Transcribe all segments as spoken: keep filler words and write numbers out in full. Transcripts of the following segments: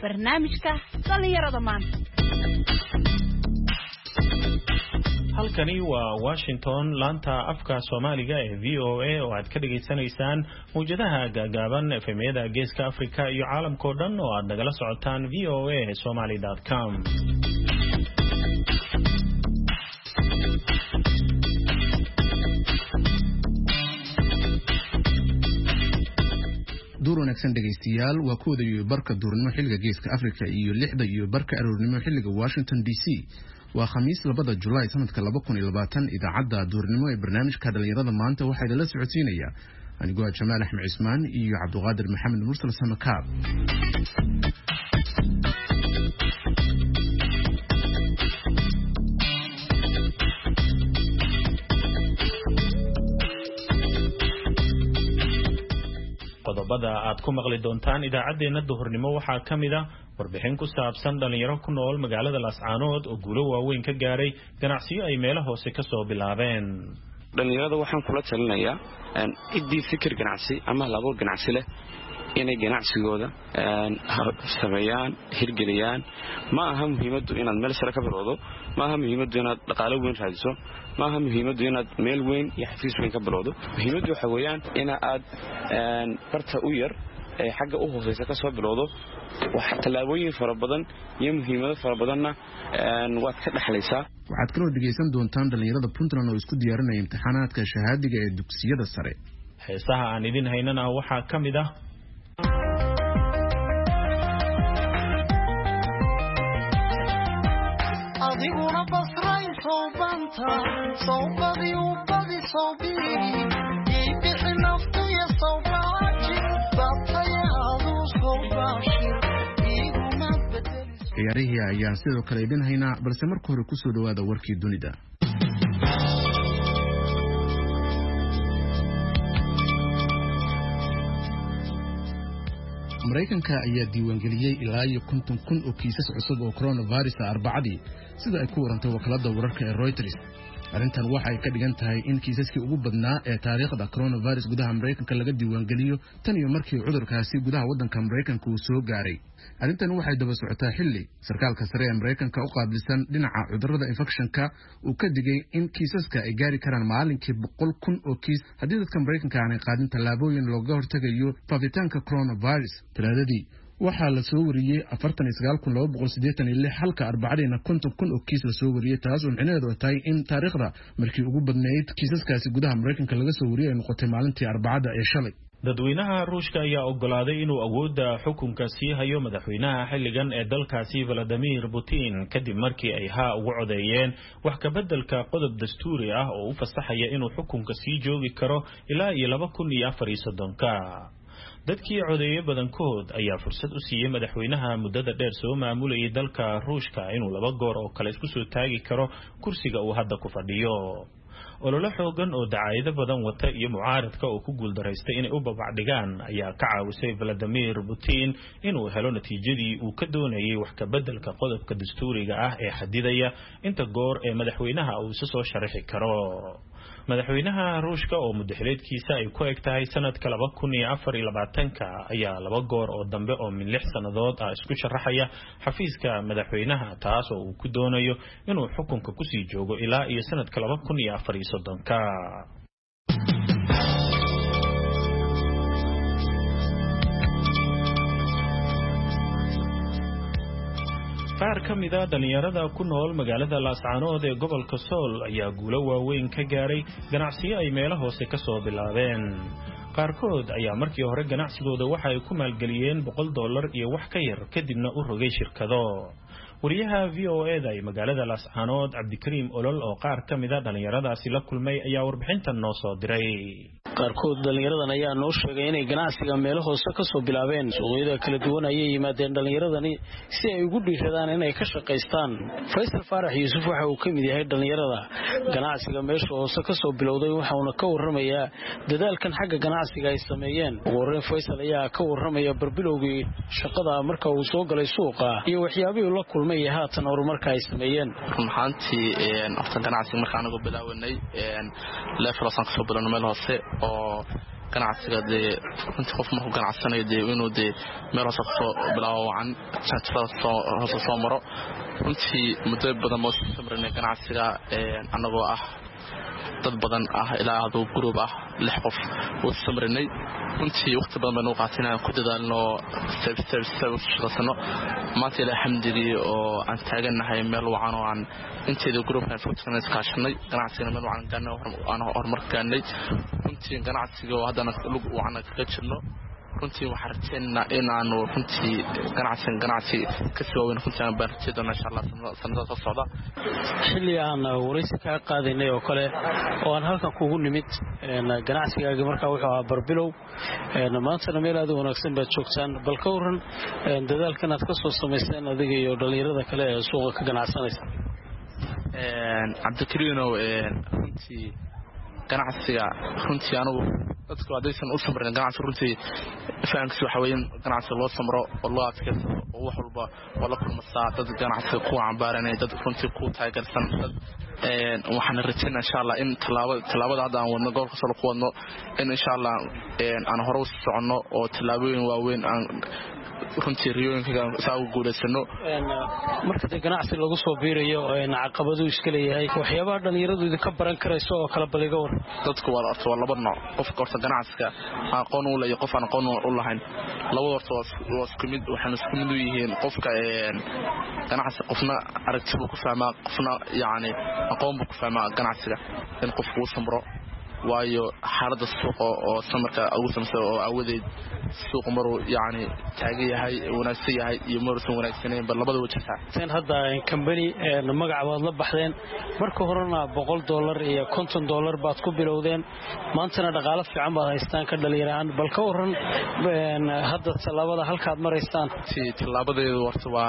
barnaamijka dhalinyarada maanta. halkani waa Washington laanta afka Soomaaliga ee V O A oo aad ka dhageysanaysaan muujadaha gaagaaban F M-yada Geeska Afrika iyo caalamka oo dhan oo aad nagala socotaan v o a somali dot com. duur wanaagsan dhageystayaal waa kooda iyo barka duurnimo xilliga Geeska Afrika iyo lixda iyo barka aroornimo xilliga Washington D C. waa khamiis labada July sanadka laba kun iyo labaatan idaacadda duurnimo ee barnaamijka dhalinyarada maanta waxay la socodsiinaya anigoo Jamaal Axmed Cismaan iyo Cabduqaadir Maxamed Mursal Samakaab. qodobada aad ku maqli doontaan idaacadeena duhurnimo waxaa kamid ah warbixin ku saabsan dhalinyaro ku nool magaalada Laascaanood oo guulo waaweyn ka gaaray ganacsiyo ay meelo hoose ka soo bilaabeen. dhalinyarada waxaan kula talinayaa in idii fikir ganacsi ama labo ganacsi leh inay ganacsigooda sameeyaan hirgeliyaan ma aha muhiimadu inaad meel sare ka bilowdo ma aha muhiimadu inaad dhaqaale weyn raadiso ma aha muhiimadu inaad meel weyn iyo xafiis weyn ka bilowdo muhiimadu waxa weeyaan in aad barta u yar ee xagga u hooseysa ka soo bilowdo waxa talaabooyin fara badan iyo muhiimado fara badanna waad ka dhaxlaysaa. waxaad kaloo dhageysan doontaan dhalinyarada Puntland oo isku diyaarinaya imtixaanaadka shahaadiga ee dugsiyada sare. heesaha aan idin haynana waxaa kamid ah adiguna basray soobanta soobadi u badi soobii ibixi naftu ya soobaaji batayadu soobaashi iguma bedeli. ciyaarihii ayaan sidoo kale idin haynaa balse marka hore ku soo dhawaada warkii dunida. Mareykanka ayaa diiwaangeliyay ilaa iyo konton kun oo kiisas cusub oo coronavirus ah Arbacadii sida ay ku warantay wakaaladda wararka ee Reuters. arrintan waxa ay ka dhigan tahay in kiisaskii ugu badnaa ee taariikhda coronavirus gudaha Mareykanka laga diiwaangeliyo tan iyo markii cudurkaasi gudaha waddanka Mareykanka uu soo gaaray. arrintan waxay daba socotaa xilli sarkaalka sare ee Mareykanka u qaabilsan dhinaca cudurrada infekshanka uu ka digay in kiisaska ay gaari karaan maalinkii boqol kun oo kiis haddii dadka Mareykanka aanay qaadin tallaabooyin looga hortagayo faafitaanka coronavirus. talaadadii waxaa la soo wariyay afartan iyo sagaal kun laba boqol siddeetan iyo lix halka Arbacadiina konton kun oo kiis la soo wariyay taas oo micnaheedu tahay in taariikhda markii ugu badnayd kiisaskaasi gudaha Mareykanka laga soo wariyay ay noqotay maalintii Arbacada ee shalay. dadweynaha Ruushka ayaa ogolaaday inuu awoodda xukunka sii hayo madaxweynaha xilligan ee dalkaasi Vladimir Putin kadib markii ay ha ugu codeeyeen wax ka beddelka qodob dastuuri ah oo u fasaxaya inuu xukunka sii joogi karo ilaa iyo laba kun iyo afar iyo soddon-ka. dadkii codeeyay badankood ayaa fursad u siiyay madaxweynaha muddada dheer soo maamulayay dalka Ruushka inuu laba goor oo kale isku soo taagi karo kursiga uu hadda ku fadhiyo. olole xoogan oo dacaayado badan wata iyo mucaaradka oo ku guuldareystay inay u babacdhigaan ayaa ka caawisay Vladimir Putin inuu helo natiijadii uu ka doonayay wax ka beddelka qodobka dastuuriga ah ee xadidaya inta goor ee madaxweynaha uu isu soo sharaxi karo. madaxweynaha Ruushka oo muddaxileedkiisa ay ku eg tahay sanadka laba kun iyo afar iyo labaatanka ayaa laba goor oo dambe oo min lix sanadood ah isku sharaxaya xafiiska madaxweynaha taas oo uu ku doonayo inuu xukunka ku sii joogo ilaa iyo sanadka laba kun iyo afar iyo soddon-ka. qaar ka mid ah dhalinyarada ku nool magaalada Laascaanood ee gobolka Sool ayaa guulo waaweyn ka gaaray ganacsiyo ay meelo hoose ka soo bilaabeen. qaarkood ayaa markii hore ganacsigooda waxa ay ku maalgeliyeen boqol dollar iyo wax ka yar kadibna u rogay shirkado. wariyaha V O A-da ee magaalada Laascaanood Cabdikariim Olol oo qaar ka mid ah dhalinyaradaasi la kulmay ayaa warbixintan noo soo diray. qaarkood dhalinyaradan ayaa noo sheegay inay ganacsiga meelo hoose ka soo bilaabeen suuqyada kala duwan ayay yimaadeen dhalinyaradani si ay ugu dhiiradaan inay ka shaqaystaan. Faysal Faarax Yuusuf waxa uu ka mid yahay dhalinyarada ganacsiga meesha hoose ka soo bilowday waxa uu ka warramayaa dadaalkan xagga ganacsiga ay sameeyeen. wareen Faysal ayaa ka warramaya barbilowgii shaqada marka uu soo galay suuqa iyo waxyaabihii la kulmay haatan horumarka ay sameeyeen. runtii een aftan ganacsiga markaan ugu bilaawnay een leefrasan ka soo bilawnay meel hoose oo ganacsiga dee runtii qof markuu ganacsanayo dee inuu dee meel hoose kasoo bilaabo wacan hoose soo maro runtii muddo badan moo soo samrinay ganacsiga annagoo ah dad badan ah ilaa aduu group ah lix qof oo samrinay runtii waqti badan baan u qaateen inaan ku dadaalno shaqasano maanta ilaa xamdigii oo aan taaganahay meel wacan oo aan inteeda groupkan footkan iskaashanay ganacsiga meel wacan gaanay aan horumar gaanay runtii ganacsiga oo haddana lug wacan kaga jirno runtii waxaan rajaynaynaa inaanu runtii ganacsigan ganacsi ka sii waaweyn runtii aan baan rajayn doonaa insha allah sanadada soo socda xilli aan waraysi kaa qaadaynay oo kale oo aan halkan kugu nimid ganacsigaaga markaa wuxuu ahaa barbilow maantana meel aad u wanaagsan baad joogtaan bal ka waran dadaalkan aad ka soo samaysteen adiga iyo dhallinyarada kale ee suuqa ka ganacsanaysa cabdikariinow runtii ganacsiga runtii anigu dadku haddaysan u samrin ganacsi runtii fahamkiisa waxa weeye ganacsiga loo samro oo loo adkaysto oo wax walba oo la kulmasaa dad ganacsiga ku cambaaranay dad runtii ku taageersan dad waxaan rajaynaa insha allah in tallaabada hadda aan wadno gobolka soo ku wadno in insha allah aan hore u soconno oo tallaabooyin waaweyn aan runtii riyooyinka saa ugu guulaysano marka dee ganacsi lagu soo biirayo caqabaduu iska leeyahay waxyaabaha dhallinyaradu idinka baran karayso oo kala baliga war dadku waa horta waa laba nooc qofka horta ganacsiga aqoon u leeyahay qof aan aqoon u lahayn labada horta waa isku mid waxaan isku mid u yihiin qofka ganacsi qofna aragti buu ku fahmaa qofna yacni aqoon buu ku fahmaa ganacsiga in qofku uu samro waayo xaaladda suuqa oo samarka ugu samsay oo awadeed suuq maruu yacni taagan yahay wanaagsan yahay iyo maruusan wanaagsanayn bal labada wajahtaa tan hadda company magac baad la baxdeen marka horena boqol dollar iyo konton dollar baad ku bilowdeen maantana dhaqaale fiican baad haystaan ka dhalinyaraan bal ka waran hadda tallaabada halkaad maraysaan si tallaabadeedu horta waa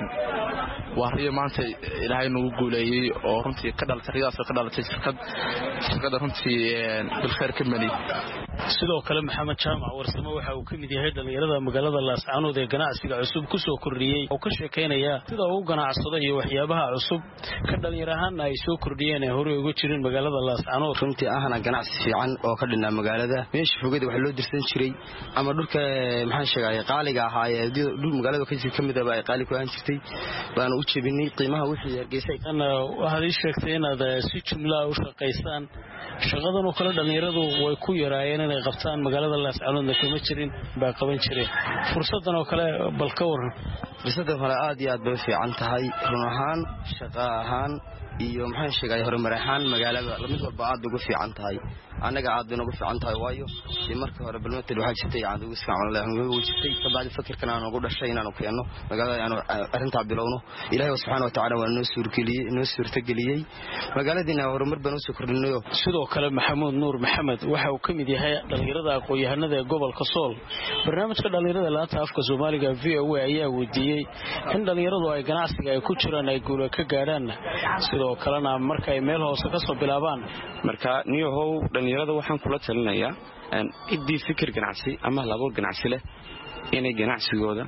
waa riyo maanta ilaahay nagu guuleeyey oo runtii ka dhalatay riyadaas ka dhalatay shirkad shirkada runtii bilkhayr company sidoo kale maxamed jaamac warsamo waxa uu ka mid yahay dhalinyarada magaalada Laascaanood ee ganacsiga cusub ku soo kordhiyay oo ka sheekeynaya sida uu ganacsado iyo waxyaabaha cusub ka dhalinyarahan ay soo kordhiyeen ee hore uga jireen magaalada Laascaanood runtii ahna ganacsi fiican oo ka dhinaa magaalada meesha fogada wax loo dirsan jiray ama dhulka maxaan sheegay qaaliga ahaa ee dhul magaalada ka jirta kamid ah ay qaali ku aan jirtay baan u jabinay qiimaha wixii yargeysay ana waxa ay sheegtay inaad si jumla u shaqaysaan shaqadan oo kale dhalinyaradu way ku yaraayeen inay qabtaan magaalada Laascaanood kama jirin baa qaban jiray fursadan oo kale bal ka waran fursadan hore aad iyo aad bay fiican tahay run ahaan shaqo ahaan iyo maxaan sheegay horumar ahaan magaalada mid walba aad ugu fiican tahay anaga aad ugu fiican tahay waayo markii hore balmatel waxa jirtay aan ugu isticmaalay ugu jirtay tabaadi fikirkan aan ugu dhashay inaan keeno magaalada aan arinta bilowno ilaahay subhanahu wa ta'ala waa noo suurgeliyay noo suurtageliyay magaaladina horumar baan u soo kordhinayo sidoo kale maxamuud nuur maxamed waxa uu kamid yahay dhalinyarada aqoon-yahanada ee gobolka Sool barnaamijka dhalinyarada laanta afka Soomaaliga V O A ayaa wadiiyay in dhalinyaradu ay ganacsiga ay ku jiraan ay guul ka gaaraan sidoo kalena marka ay meel hoose ka soo bilaabaan marka niyahow dhalinyarada waxaan kula talinayaa idii fikir ganacsi ama labo ganacsi leh inay ganacsigooda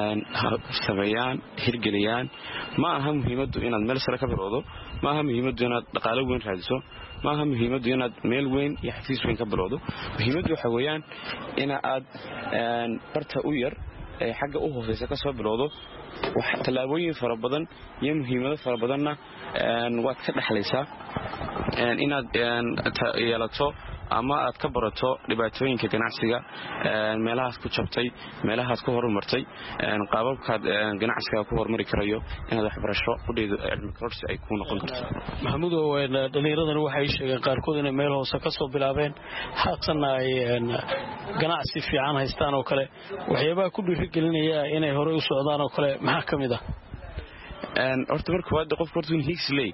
sameeyaan hirgeliyaan ma aha muhiimadu inaad meel sare ka bilowdo ma aha muhiimadu inaad dhaqaale weyn raadiso ma aha muhiimadu inaad meel weyn iyo xafiis weyn ka bilowdo muhiimadu waxa weeyaan in aad barta u yar ee xagga u hooseysa ka soo bilowdo wax talaabooyin fara badan iyo muhiimado fara badanna waad ka dhaxlaysaa inaad yeelato ama aad ka barato dhibaatooyinka ganacsiga meelahaas ku jabtay meelahaas ku horumartay qaababka ganacsiga ku horumari karayo inaad waxbarasho u dhiido cilmi kororsi ay ku noqon karto maxamuud oo dhalinyaradan waxay sheegeen qaarkood inay meel hoose ka soo bilaabeen haatana ay ganacsi fiican haystaan oo kale waxyaabaha ku dhiirigelinaya inay hore u socdaan oo kale maxaa kamid ah horta marka waa qof horta higsley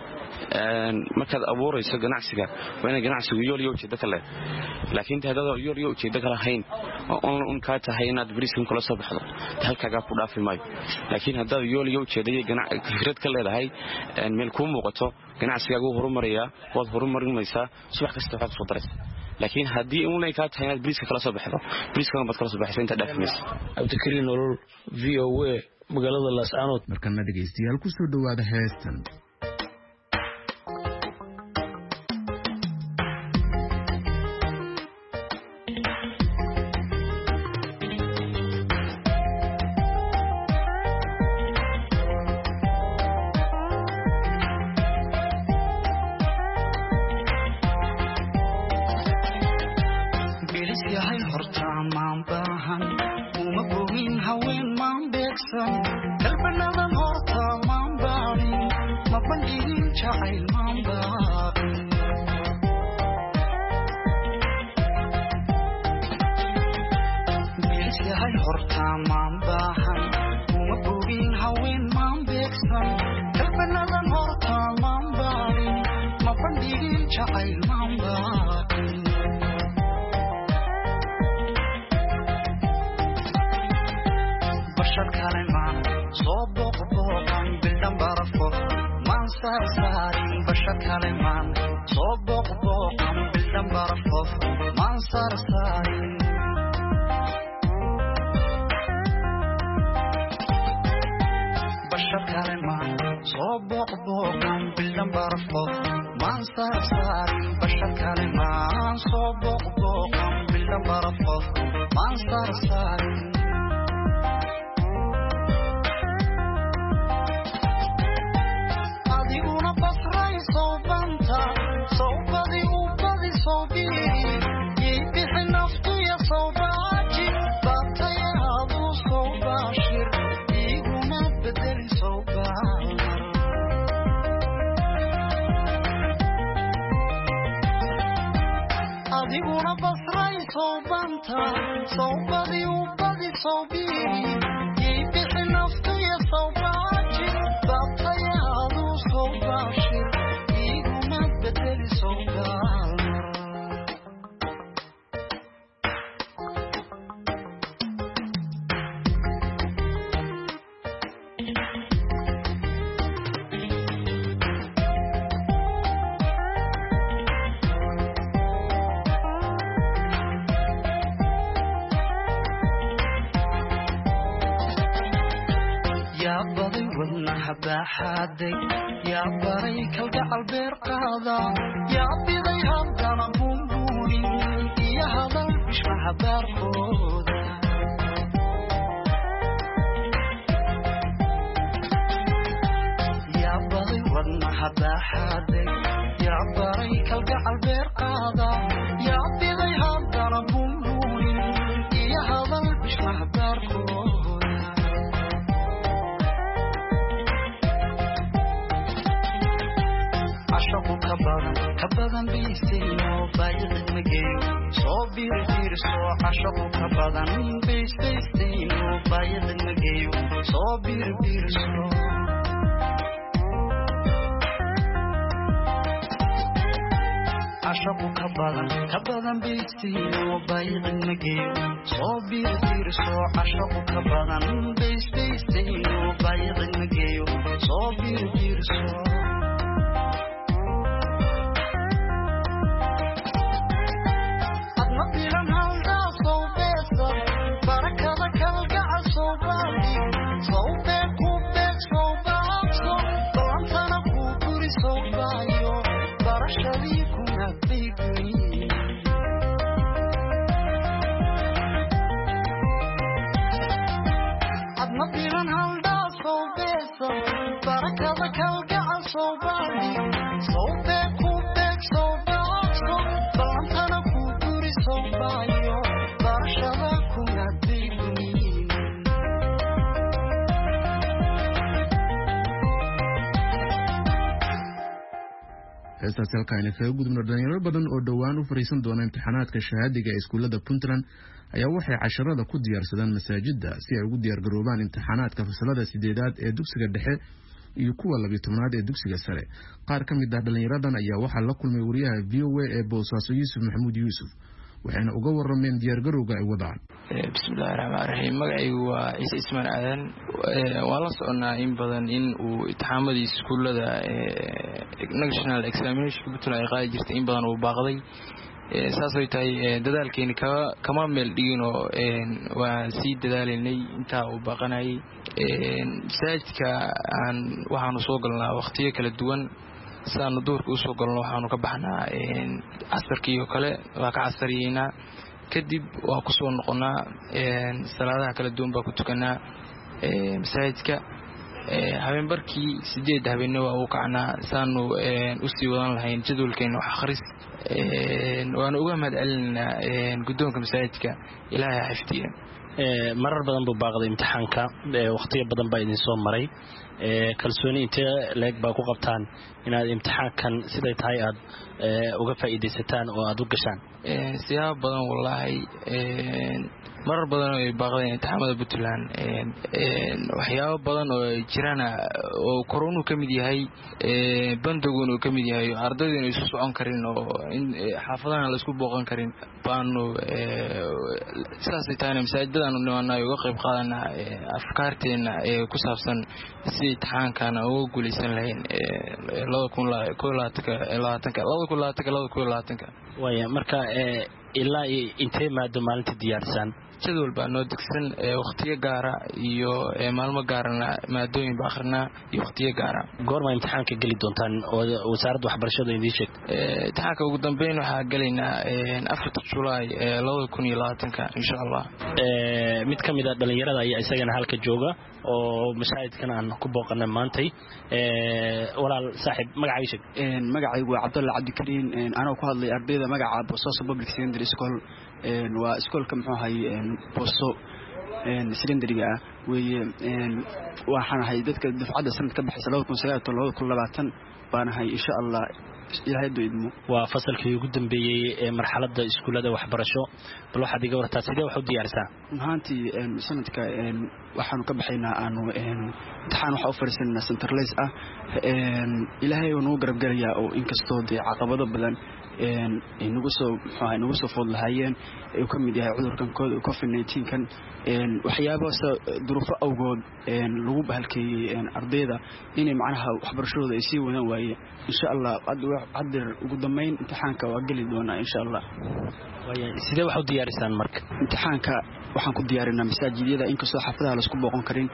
markaad abuurayso ganacsiga waa inay ganacsigu yool iyo ujeedo kale laakiin haddaad yool iyo ujeedo kale hayn oo un ka tahay inaad bariiska kala soo baxdo halkaaga ku dhaafi maayo laakiin haddaad yool iyo ujeedo fikrad ka leedahay meel ku muuqato ganacsigaagu horumaraya waad horumarinaysaa subax kasta waxaad soo daraysaa laakiin haddii un ka tahay inaad bariiska kala soo baxdo bariiska baad kala soo baxaysaa inta dhaafimaysa Cabdikariin Nolol V O A magaalada Laascaanood markana dhageystayaal ku soo dhawaada heestan jacayl maan baaqin bilisyahay hortaa maan baahan uma bogin haween maan beegsan kalbanadan hortaa maan baarin ma bandhigin jacayl maan baaqin bashar kale maan soo booqbooqan bildhan barafo maan saarsaarin bashar kale maan soo booqbooqan bildhan barafo maan saarsaarin bashar kale maan soo booqbooqan bildhan barafo maan saarsaarin bashar kale maan soo booqbooqan bildhan barafo maan saarsaarin adiguna basray sawbanta sawbadi u badi sawbiri ii bixi naftuya sawbaaji baabtaya aduu sawbaashir iguna bedeli sawbaamar adiguna basray sawbanta sawbadi u badi sawbiri ii bixi naftuya sawbaaji baabtaya aduu sawbaashir iguna bedeli sawbaamar yaa baday wadnaha baaxaaday yaa baray kalgacal beer qaada yaa biday haddana buunbuunin iyo hadal bishmaha baarkooda yaa baday wadnaha baaxaaday yaa baray kalgacal beer qaada yaa biday haddana buunbuunin iyo hadal bishmaha baarkooda عشقو كبدن كبدن بيستينو بايد مجيو سو بير بير سو عشقو كبدن بيستينو بايد مجيو سو بير بير سو عشقو كبدن كبدن بيستينو بايد مجيو سو بير بير سو عشقو كبدن بيستينو بايد مجيو سو بير بير سو heestaasi halkaayna kaga gudubno dhalinyaro badan oo dhowaan u fariisan doona imtixaanaadka shahaadiga ee iskuullada puntland ayaa waxay casharada ku diyaarsadaan masaajidda si ay ugu diyaargaroobaan imtixaanaadka fasalada sideedaad ee dugsiga dhexe iyo kuwa labiyo tobnaad ee dugsiga sare qaar ka mid ah dhalinyaradan ayaa waxaa la kulmay wariyaha v o a ee boosaaso yuusuf maxamuud yuusuf waxayna uga warameen diyaargarowga ay wadaan. bismillahi rahmaani rahiim magacaygu waa ciise ismaan aadan waan la soconaa in badan in uu imtixaamadii iskuullada national examination puntland ay qaadi jirtay in badan uu baaqday saasay tahay dadaalkeeni kama meel dhiginoo waan sii dadaalaynay intaa uu baaqanayay masaajidka aan waxaanu soo galnaa waqtiyo kala duwan saanu duurka u soo galno waxaanu ka baxnaa casarkii oo kale waa ka casariyeynaa kadib waa ku soo noqonaa salaadaha kala duwan baa ku tukanaa masaajidka habeenbarkii sideed habeenna waa u kacnaa saanu usii wadan lahayn jadwalkeena wax akhris waana uga mahad celinaynaa guddoonka masaajidka ilaahay ha xifdiya marar badan buu baaqday imtixaanka waqtiyo badan baa idin soo maray kalsooni intee leeg baa ku qabtaan inaad imtixaankan siday tahay aad uga faa'iidaysataan oo aad u gashaan siyaabo badan wallaahi marar badan oo ay baaqdeen imtixaamada Puntland waxyaabo badan oo jirana oo korona ka mid yahay bandaguna uu ka mid yahay ardaydu inay soo socon karin oo in xaafadaha la isku booqan karin baanu saas ay tahay masaajidana nimanay uga qayb qaadana afkaarteena ee ku saabsan si imtixaankan oo guulaysan lahayn laba kun iyo labaatan waya marka ilaa intee maado maalinta diyaarsan jadwal baa noo degsan waqtiyo gaara iyo maalmo gaarana maadooyin baa akhrina iyo waqtiyo gaara goorma imtixaanka gali doontaan oo wasaaradda waxbarashada idin sheegtay imtixaanka ugu dambeyn waxaa galaynaa afarta July laba kun iyo labaatan insha Allah mid ka mid ah dhalinyarada ayaa isagana halka jooga oo mashaahidkan aan ku booqanay maantay walaal saaxiib magacayga sheeg magacaygu waa Cabdulla Cabdi Kariin anoo ku hadlay ardayda magaca Boso Public Secondary School waa iskoolka muxuu ahay Boso secondary-ga weeye waxaan ahay dadka dufcadda sanadka baxaysa laba kun iyo sagaal iyo laba kun iyo labaatan baan ahay insha Allah ilaahay doidmo waa fasalkii ugu dambeeyay ee marxaladda iskuulada waxbarasho bal waxa diga wartaa sidee wax u diyaarsan mahantii sanadka waxaanu ka baxaynaa aanu imtixaan waxa u fariisanaa centralize ah ilaahay uu noo garab galayaa oo inkastoo de caqabado badan inagu soo maxaa inagu soo food lahaayeen ee ka mid yahay cudurkan covid nineteen kan waxyaabo duruufo awgood lagu bahalkeeyay ardayda inay macnaha waxbarashadooda ay sii wadaan waayeen insha Allah hadda ugu dambeyn imtixaanka waa gali doonaa insha Allah waya sidee wax u diyaarsan marka imtixaanka waxaan ku diyaarinaa masaajidada inkastoo xaafadaha la isku booqan karin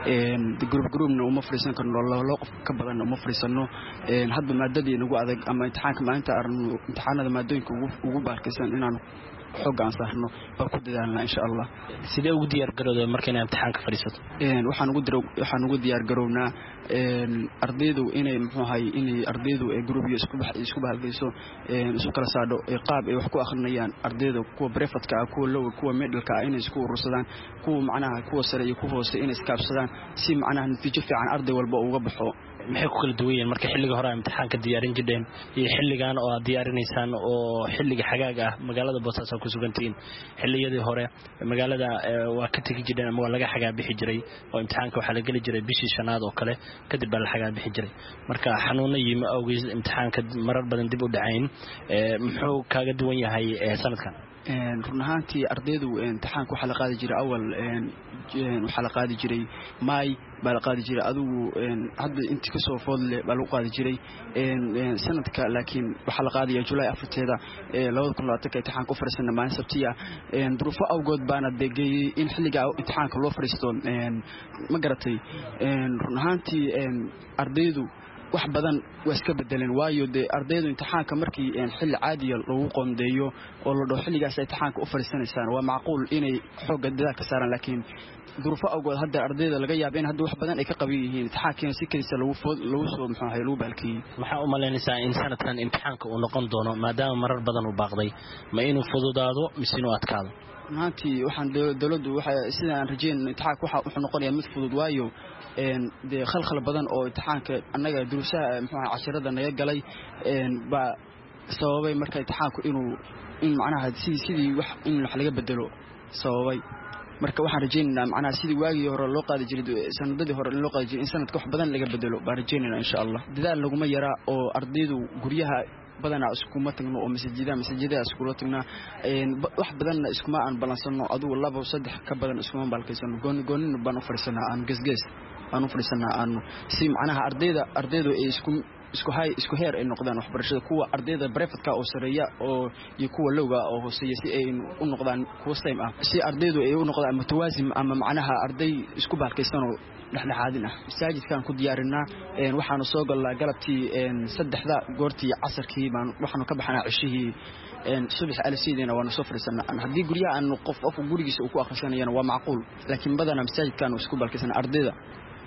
ee group groupna uma fariisan karno laba qof ka badan uma fariisano hadda maadadii nagu adag ama imtixaanka maalinta arno imtixaanada maadooyinka ugu baarkaysan inaan xogaan saarno baa ku dadaalnaa insha Allah sidee ugu diyaar garowday marka inaad imtixaanka fariisato een waxaan ugu diro waxaan ugu diyaar garownaa een ardaydu inay muxuu ahay inay ardaydu ee group isku bax isku bahalkayso een isku kala saadho ee qaab ay wax ku akhrinayaan ardayda kuwa brefatka ah kuwa low kuwa middle-ka ah inay isku urursadaan kuwa macnaha kuwa sare iyo kuwa hoose inay iskaabsadaan si macnaha natiijo fiican arday walba uga baxo maxay ku kala duwan yihiin marka xilliga hore imtixaanka diyaarin jireen iyo xilligan oo aad diyaarinaysaan oo xilliga xagaaga ah magaalada Boosaaso ku sugantiin xilliyadii hore magaalada waa ka tagi jireen ama waa laga xagaa bixi jiray oo imtixaanka waxa la gali jiray bishii shanaad oo kale kadib baa la xagaa bixi jiray marka xanuuna yimi awgeed imtixaanka marar badan dib u dhacayn muxuu kaaga duwan yahay sanadkan een run ahaantii ardaydu imtixaanka waxa la qaadi jiray awal een waxa la qaadi jiray May baa la qaadi jiray adigu hadda inta ka soo foodle baa lagu qaadi jiray een sanadka laakiin waxa la qaadiyaa July afarteeda ee laba kun iyo labaatan imtixaan ku fariisana maalin Sabtiya een duruufo awgood baana deegay in xilliga imtixaanka loo fariisto een ma garatay een run ahaantii een ardaydu wax badan waa iska bedeleen waayo de ardaydu imtixaanka markii xilli caadi ah lagu qoondeeyo oo la dhaho xilligaas imtixaanka u fariisanaysan waa macquul inay xoog dadaal ka saaraan laakiin duruufo awgood hadda ardayda laga yaabo in hadda wax badan ay ka qabiin yihiin imtixaanka si kaliya lagu food lagu soo muxuu ahay lagu baalkiyay waxa u maleynaysaa in sanadkan imtixaanka uu noqon doono maadaama marar badan uu baaqday ma inuu fududaado mise inuu adkaado maantii waxaan dawladdu waxa sida aan rajeyn imtixaanka waxa uu noqonayaa mid fudud waayo een de khalkhal badan oo imtixaanka annaga duruusaha muxuu casharada naga galay een ba sababay marka imtixaanku inuu in macnaha sidii sidii wax in wax laga bedelo sababay marka waxaan rajeynaynaa macnaha sidii waagii hore loo qaadi jiray sanadadii hore loo qaadi jiray in sanadka wax badan laga bedelo baan rajeynaynaa insha Allah dadaal laguma yara oo ardaydu guryaha badana isku ma tagno oo masjidada masjidada isku la tagna een wax badan iskuma aan balansano adigu laba saddex ka badan iskuma balkaysano goon goon baan u fariisanaa aan gasgas aan u fariisanaa aan si macnaha ardayda ardaydu ay isku isku hay isku heer ay noqdaan waxbarashada kuwa ardayda brefatka oo sareeya oo iyo kuwa lowga oo hooseeya si ay u noqdaan kuwa same ah si ardaydu ay u noqdaan mutawaasim ama macnaha arday isku balkaysan oo dhexdhexaadin ah masaajidkan ku diyaarinaa een waxaanu soo galnaa galabtii een saddexda goortii casarkii baan waxaanu ka baxnaa cishihii een subax alsiidina waanu soo fariisanaa hadii guriyaha aan qof qof gurigiisa uu ku akhrisanayana waa macquul laakiin badana masaajidkan isku balkaysan ardayda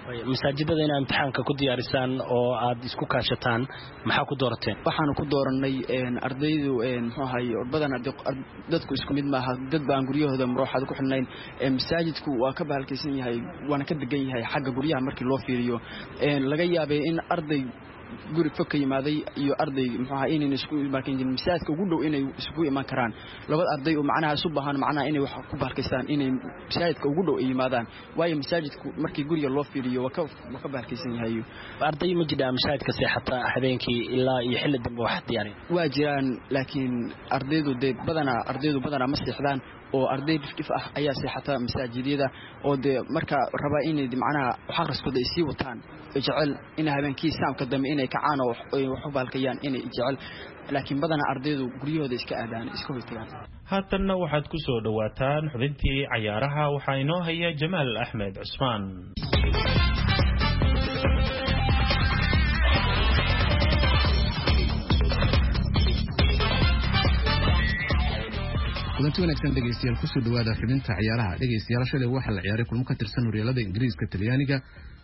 masaajidada in imtixaanka ku diyaarisaan oo aad isku kaashataan maxaa ku doorateen waxaan ku dooranay een ardaydu een muxuu ahay badan dadku isku mid maaha dad baan guryahooda marooxada ku xidhnayn ee masaajidku waa ka bahalkaysan yahay waana ka degan yahay xagga guryaha markii loo fiiriyo een laga yaabay in arday guri fog ka yimaaday iyo arday muxuu ahaa inay isku imaan jireen masaajidka ugu dhow inay isku imaan karaan labada arday oo macnaha isu baahan macnaha inay wax ku bahalkaystaan inay masaajidka ugu dhow yimaadaan waayo masaajidku markii guriga loo fiiriyo waa ka waa ka bahalkaysan yahay arday ma jira masaajidka seexata habeenkii ilaa iyo xilli dambe wax diyaareen waa jiraan laakiin ardaydu de badana ardaydu badana ma seexdaan oo arday dhif ah ayaa seexata masaajidada oo de marka raba inay macnaha wax akhriskooda ay sii wataan jecel in habeenkii saamka dambe inay ka caano wax u baalkayaan inay jecel laakiin badana ardaydu guryahooda iska aadaan iska hoytaan haatanna waxaad ku soo dhawaataan xubintii cayaaraha waxaa inoo haya Jamaal Axmed Cusmaan kulanti wanaagsan dhegeystayaal ku soo dhawaada xubinta ciyaaraha dhegeystayaal shalay waxa la ciyaaray kulmo ka tirsan horyaalada Ingiriiska Talyaaniga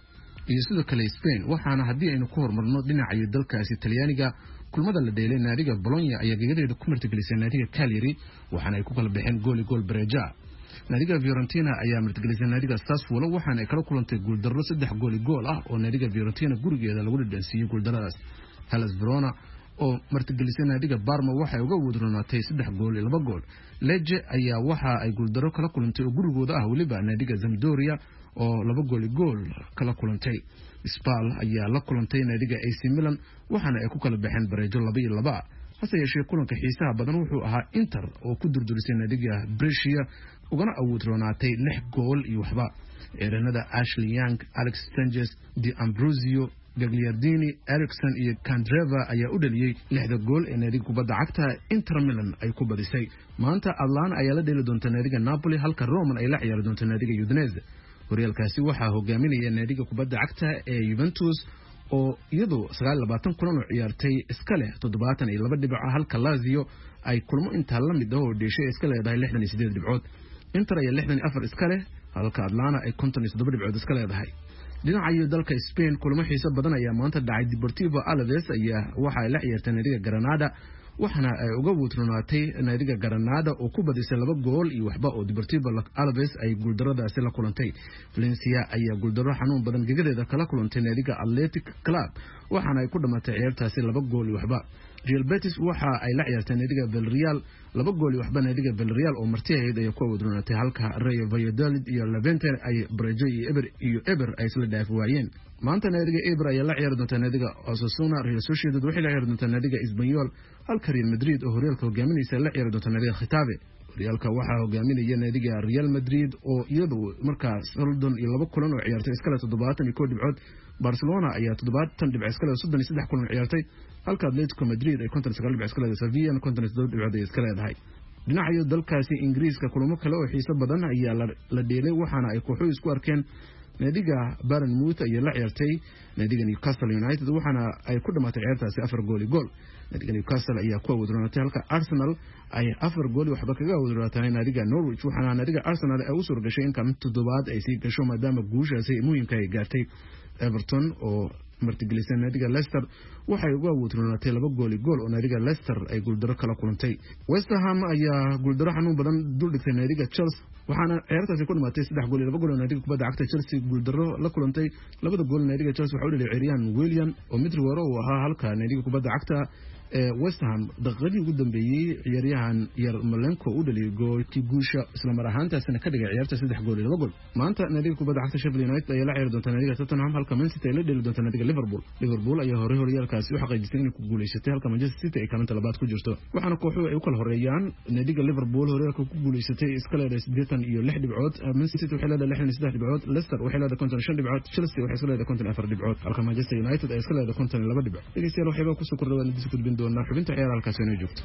iyo sidoo kale Spain waxaana hadii aynu ku hormarno dhinaca dalkaasi Talyaaniga kulmada la dheelay naadiga Bologna ayaa gegadeeda ku martigelisay naadiga Cagliari waxaana ay ku kala baxeen gool iyo gool bareeja naadiga Fiorentina ayaa martigelisay naadiga Sassuolo waxaana ay kala kulantay gool darro saddex gool iyo gool ah oo naadiga Fiorentina gurigeeda lagu dhadhansiiyay gool darradaas Hellas Verona oo martigelisay naadiga Parma waxa ay uga wadroonatay saddex gool iyo laba gool Lecce ayaa waxa ay gool darro kala kulantay oo gurigooda ah waliba naadiga Sampdoria oo laba gool iyo gool kala kulantay Spal ayaa la kulantay naadiga A C Milan waxaana ay ku kala baxeen bareejo laba iyo laba hase yeeshee kulanka xiisaha badan wuxuu ahaa Inter oo ku durdurisay naadiga Brescia ugana awoodroonaatay lix gool iyo waxba ciidanada Ashley Young Alex Sanchez Di Ambrosio Gagliardini Erikson iyo Candreva ayaa u dhaliyay lixda gool ee naadiga kubadda cagta Inter Milan ay ku badisay maanta Atlanta ayaa la dheeli doonta naadiga Napoli halka Roma ay la ciyaari doonto naadiga Udinese horyaalkaasi waxaa hogaaminaya naadiga kubadda cagta ee Juventus oo iyadoo sagaal iyo labaatan kulan oo ciyaartay iska leh toddobaatan iyo laba dhibic halka Lazio ay kulmo inta la mid ah oo dheeshay iska leedahay lixdan iyo siddeed dhibcood Inter ayaa lixdan iyo afar iska leh halka Atlanta ay konton iyo toddoba dhibcood iska leedahay dhinaca dalka Spain kulamo xiiso badan ayaa maanta dhacay Deportivo Alaves ayaa waxa ay la ciyaartay naadiga Granada waxaana ay uga wadroonatay naadiga Granada oo ku badisay laba gool iyo waxba oo Deportivo Alaves ay guuldaradaasi la kulantay Valencia ayaa guuldarro xanuun badan gegadeeda kala kulantay naadiga Athletic Club waxaana ay ku dhamaatay ciyaartaasi laba gool iyo waxba Real Betis waxa ay la ciyaartay naadiga Villarreal laba gool iyo waxba naadiga Villarreal oo martiyaheed ay ku wadroonatay halka Rayo Vallecano iyo Levante ay Braga iyo Eber iyo Eber ay isla dhaaf waayeen maanta naadiga Eber ayaa la ciyaari doonta naadiga Osasuna Real Sociedad waxay la ciyaari doonta naadiga Espanyol halka Real Madrid oo horyaalka hogaaminaysa la ciyaari doonta naadiga Getafe horyaalka waxaa hogaaminaya naadiga Real Madrid oo iyadu markaas soddon iyo laba kulan oo ciyaartay iska leh toddobaatan iyo kow dhibcood Barcelona ayaa toddobaatan dhibcood iska leh soddon iyo saddex kulan ciyaartay halka Atletico Madrid ay konton iyo sagaal dhibcood iska leedahay Sevilla konton iyo toddoba dhibcood ay iska leedahay dhinaca dalkaasi Ingiriiska kulamo kale oo xiiso badan ayaa la dheelay waxaana ay kooxo isku arkeen naadiga Bournemouth ayaa la ciyaartay naadiga Newcastle United waxaana ay ku dhamaatay ciyaartaasi afar gool iyo gool naadiga Newcastle ayaa ku wadroonatay halka Arsenal ay afar gool waxba kaga wadroonatay naadiga Norwich waxaana naadiga Arsenal ay u soo gashay in kaalin toddobaad ay sii gasho maadaama guushaasi muhiimka ay gaartay Everton oo martigelisay naadiga Leicester waxay uga wadroonatay laba gool iyo gool oo naadiga Leicester ay guuldarro kala kulantay West Ham ayaa guuldarro xanuun badan dul dhigtay naadiga Chelsea waxaana ciyaartaasi ku dhamaatay saddex gool iyo laba gool oo naadiga kubadda cagta Chelsea guuldarro la kulantay labada gool naadiga Chelsea waxa uu dhaliyay Ciyaaryahan William oo mid waro uu ahaa halka naadiga kubadda cagta ee West Ham daqiiqadii ugu dambeeyay ciyaaryahan Yarmolenko uu dhaliyay goolkii guusha isla mar ahaantaasina ka dhigay ciyaarta saddex gool iyo laba gool maanta naadiga kubadda cagta Sheffield United ayaa la ciyaari doonta naadiga Tottenham halka Man City ay la dheeli doonta naadiga Liverpool Liverpool ayaa hore horyaalkaasi u xaqiijisay inay ku guuleysatay halka Manchester City ay kaalinta labaad ku jirto waxaana kooxuhu ay u kala horeeyaan naadiga Liverpool horyaalka ku guuleysatay iska leedahay siddeetan iyo lix dhibcood Man City waxay leedahay lixdan iyo saddex dhibcood Leicester waxay leedahay konton iyo shan dhibcood Chelsea waxay iska leedahay konton iyo afar dhibcood halka Manchester United ay iska leedahay konton iyo laba dhibcood dhegeystayaal waxayba ku soo kordhawaan inta isku gudbin doonaa xubinta ciyaaraha halkaas inoo joogto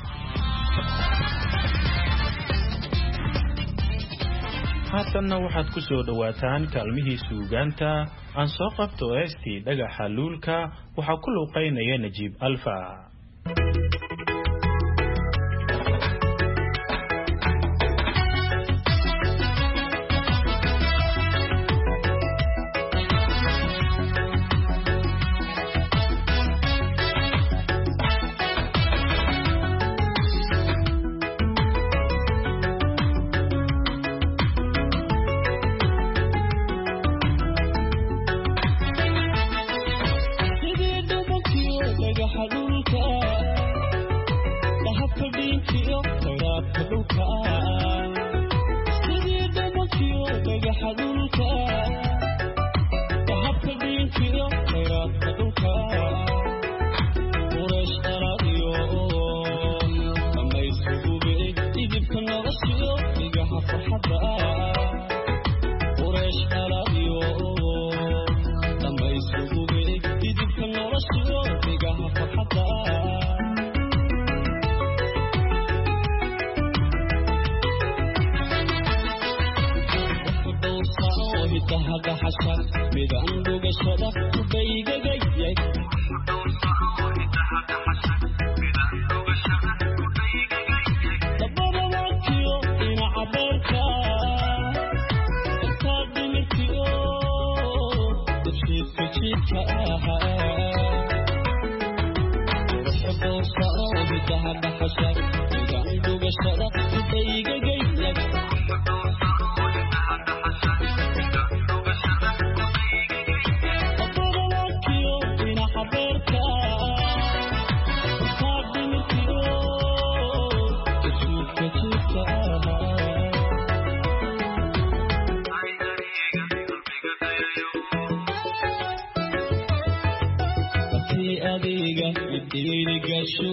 haatanna waxaad ku soo dhawaataan kaalmihii suugaanta aan soo qabto heestii dhagaxa luulka waxaa ku luuqaynaya Najiib Alfa dhulka sidii dhamankiyo dhagaxa dhulka dahabka dhiinkiyo khayraadka dhulka qureesh dhaladiyo dhammaysugubi idibka noloshiyo dhigaha farxadda qureesh dhaladiyo dhammaysugubi idibka noloshiyo dhigaha farxadda hada xasha midaan dhugashada kubaygagayay dabada waakiyo dhinaca beerka intaa dhimirkiyo dabshiidka jiidka ahaa quruxda doosa oo hida hada xasha midaan dhugashada kubaygagayay adiga idiri gasho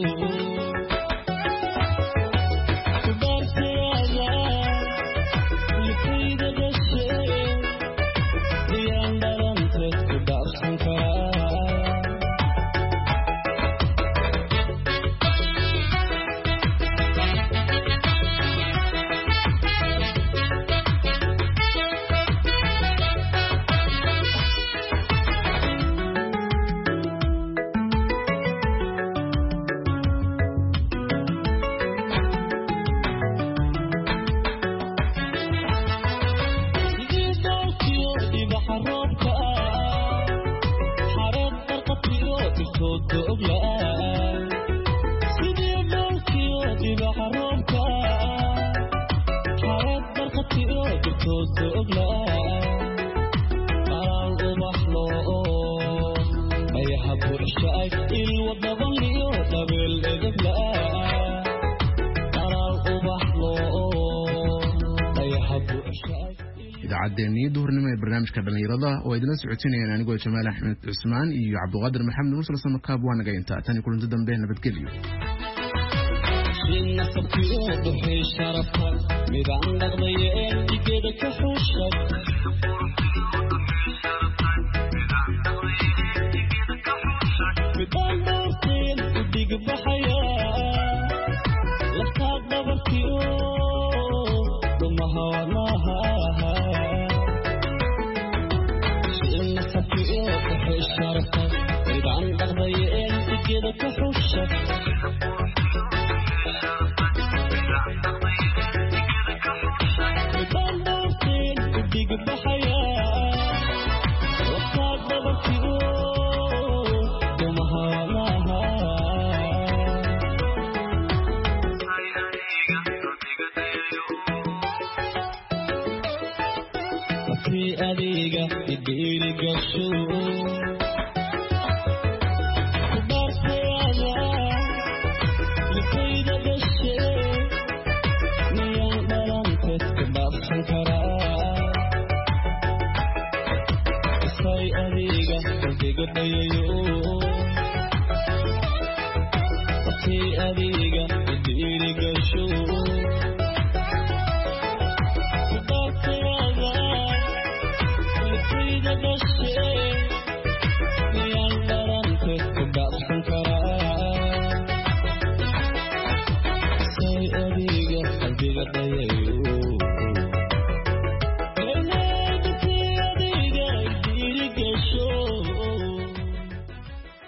kubartayada lifayda gashe diyaan dhalante ku dhaafsan karaa idaacaddeennii duhurnimo ee barnaamijka dhallinyarada oo idinla socotinayaan anigoo jamaal axmed cusmaan iyo cabduqaadir maxamed mursal samakaab waa naga intaa tani kulanti dambe nabadgelyo nasabkiyo duxii sharafta midaan dhaqdaye dhigeeda ka xuushay midaan dhaarteen u dhigbaxaya laftaad dhabarkiyo dhumaha wadnaha nasabkiyo duxii sharafta midaan dhaqdaye dhigeeda ka xuushay adiga idiri gasho